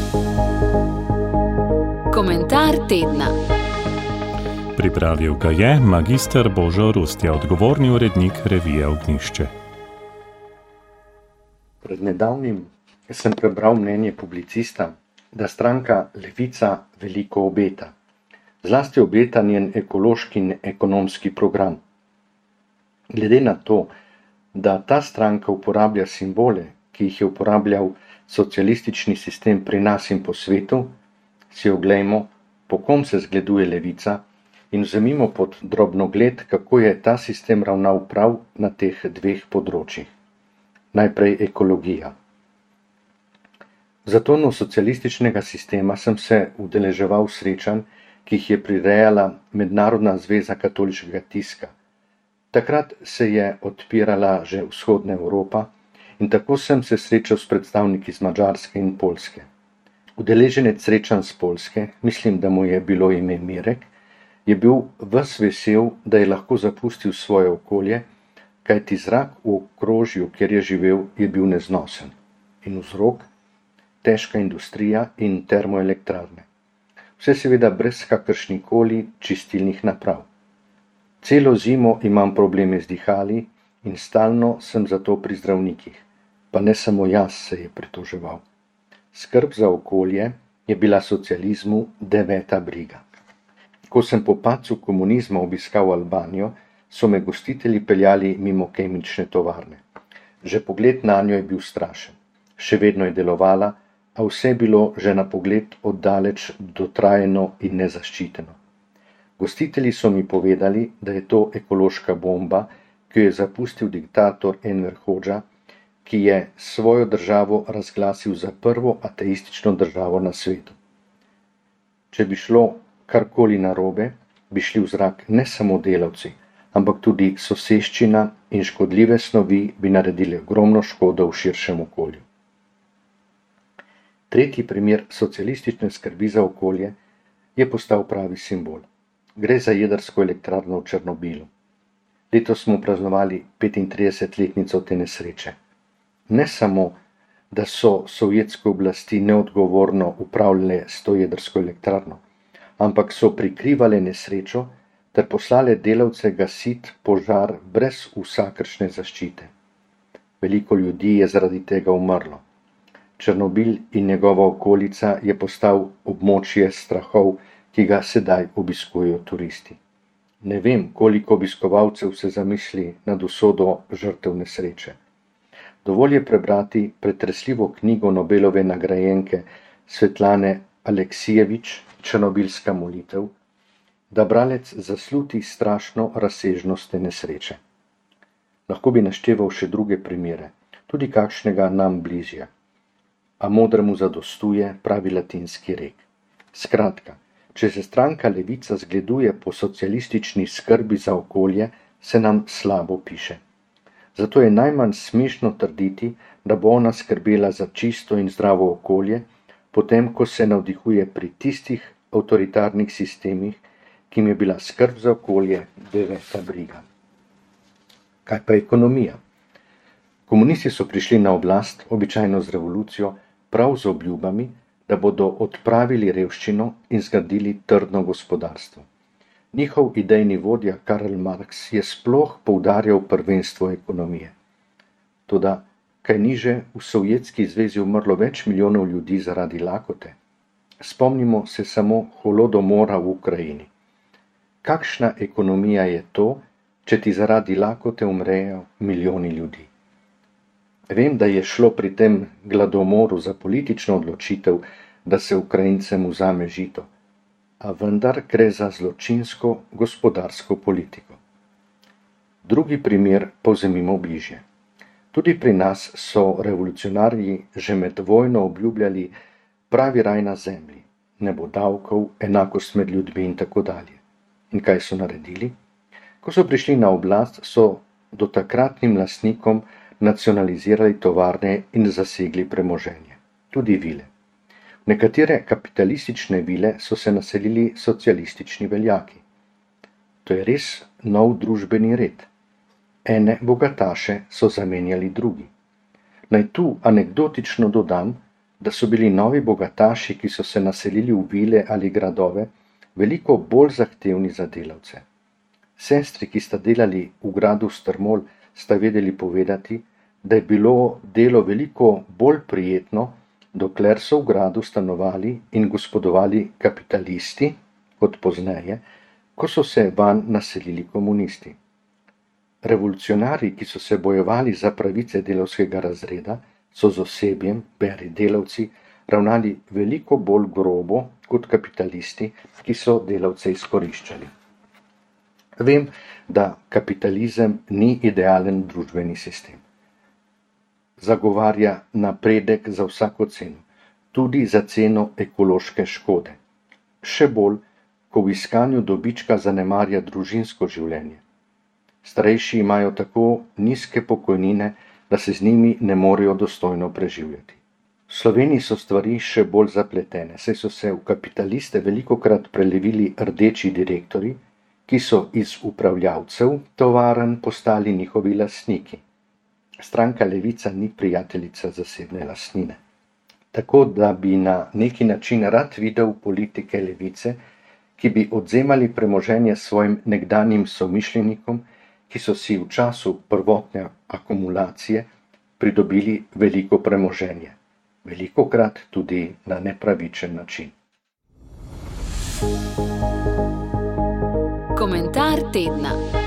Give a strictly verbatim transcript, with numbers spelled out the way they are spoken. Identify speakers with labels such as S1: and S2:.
S1: Komentar tedna.
S2: Pripravil ga je magister Božo Rustja, odgovorni urednik revije Ognjišče.
S3: Pred nedavnim sem prebral mnenje publicista, da stranka Levica veliko obeta. Zlasti obeta njen ekološki in ekonomski program. Glede na to, da ta stranka uporablja simbole, ki jih je uporabljal socialistični sistem pri nas in po svetu, si oglejmo, po kom se zgleduje Levica in vzemimo pod drobnogled, kako je ta sistem ravnal prav na teh dveh področjih. Najprej ekologija. V zatonu socialističnega sistema sem se udeleževal srečanj, ki jih je prirejala Mednarodna zveza katoliškega tiska. Takrat se je odpirala že vzhodna Evropa in tako sem se srečal s predstavniki z Madžarske in Poljske. Udeleženec srečanj z Poljske, mislim, da mu je bilo ime Mirek, je bil ves vesel, da je lahko zapustil svoje okolje, kajti zrak v okrožju, kjer je živel, je bil neznosen. In vzrok? Težka industrija in termoelektrarne. Vse seveda brez kakršnikoli čistilnih naprav. Celo zimo imam probleme z dihali in stalno sem zato pri zdravnikih. Pa ne samo jaz, se je pritoževal. Skrb za okolje je bila socializmu deveta briga. Ko sem po padcu komunizma obiskal Albanijo, so me gostitelji peljali mimo kemične tovarne. Že pogled nanjo je bil strašen. Še vedno je delovala, a vse bilo že na pogled oddaleč dotrajeno in nezaščiteno. Gostitelji so mi povedali, da je to ekološka bomba, ki jo je zapustil diktator Enver Hodža, ki je svojo državo razglasil za prvo ateistično državo na svetu. Če bi šlo karkoli narobe, bi šli v zrak ne samo delavci, ampak tudi soseščina in škodljive snovi bi naredili ogromno škodo v širšem okolju. Tretji primer socialistične skrbi za okolje je postal pravi simbol. Gre za jedrsko elektrarno v Černobilu. Letos smo praznovali petintridesetletnico te nesreče. Ne samo, da so sovjetske oblasti neodgovorno upravljale s to jedrsko elektrarno, ampak so prikrivale nesrečo ter poslale delavce gasit požar brez vsakršne zaščite. Veliko ljudi je zaradi tega umrlo. Černobil in njegova okolica je postal območje strahov, ki ga sedaj obiskujejo turisti. Ne vem, koliko obiskovalcev se zamisli nad usodo žrtev nesreče. Dovolj je prebrati pretresljivo knjigo Nobelove nagrajenke Svetlane Aleksijevič, Černobilska molitev, da bralec zasluti strašno razsežnost te nesreče. Lahko bi našteval še druge primere, tudi kakšnega nam bližje. A modremu zadostuje, pravi latinski rek. Skratka, če se stranka Levica zgleduje po socialistični skrbi za okolje, se nam slabo piše. Zato je najmanj smešno trditi, da bo ona skrbela za čisto in zdravo okolje, potem ko se navdihuje pri tistih avtoritarnih sistemih, ki jim je bila skrb za okolje deveta briga. Kaj pa ekonomija? Komunisti so prišli na oblast, običajno z revolucijo, prav z obljubami, da bodo odpravili revščino in zgradili trdno gospodarstvo. Njihov idejni vodja Karl Marx je sploh poudarjal prvenstvo ekonomije. Toda, kaj ni že v Sovjetski zvezi umrlo več milijonov ljudi zaradi lakote? Spomnimo se samo holodomora v Ukrajini. Kakšna ekonomija je to, če ti zaradi lakote umrejo milijoni ljudi? Vem, da je šlo pri tem gladomoru za politično odločitev, da se Ukrajincem vzame žito, a vendar gre za zločinsko gospodarsko politiko. Drugi primer povzemimo bližje. Tudi pri nas so revolucionarji že med vojno obljubljali pravi raj na zemlji, ne bo davkov, enakost med ljudmi in tako dalje. In kaj so naredili? Ko so prišli na oblast, so do takratnim lastnikom nacionalizirali tovarne in zasegli premoženje, tudi vile. V nekatere kapitalistične vile so se naselili socialistični veljaki. To je res nov družbeni red. Ene bogataše so zamenjali drugi. Naj tu anekdotično dodam, da so bili novi bogataši, ki so se naselili v vile ali gradove, veliko bolj zahtevni za delavce. Sestri, ki sta delali v gradu Strmol, sta vedeli povedati, da je bilo delo veliko bolj prijetno, dokler so v gradu stanovali in gospodovali kapitalisti, kot pozneje, ko so se vanj naselili komunisti. Revolucionarji, ki so se bojevali za pravice delavskega razreda, so z osebjem, beri delavci, ravnali veliko bolj grobo kot kapitalisti, ki so delavce izkoriščali. Vem, da kapitalizem ni idealen družbeni sistem. Zagovarja napredek za vsako ceno, tudi za ceno ekološke škode. Še bolj, ko v iskanju dobička zanemarja družinsko življenje. Starejši imajo tako nizke pokojnine, da se z njimi ne morejo dostojno preživljati. V Sloveniji so stvari še bolj zapletene, saj so se v kapitaliste velikokrat prelevili rdeči direktorji, ki so iz upravljavcev tovarn postali njihovi lastniki. Stranka Levica ni prijateljica zasebne lastnine. Tako da bi na neki način rad videl politike Levice, ki bi odvzemali premoženje svojim nekdanjim somišljenikom, ki so si v času prvotne akumulacije pridobili veliko premoženje, velikokrat tudi na nepravičen način.
S1: Komentar tedna.